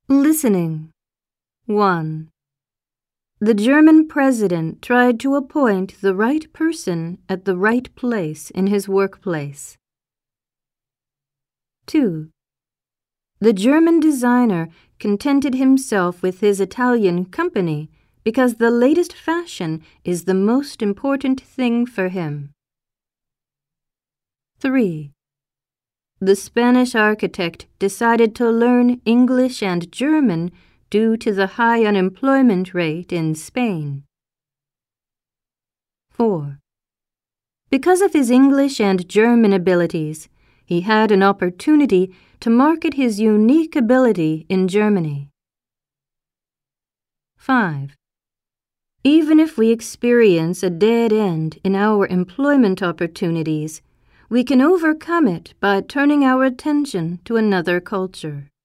Listening. 1. The German president tried to appoint the right person at the right place in his workplace. 2. The German designer contented himself with his Italian company because the latest fashion is the most important thing for him. 3. The Spanish architect decided to learn English and German due to the high unemployment rate in Spain. 4. Because of his English and German abilities, he had an opportunity to market his unique ability in Germany. 5. Even if we experience a dead end in our employment opportunities, we can overcome it by turning our attention to another culture.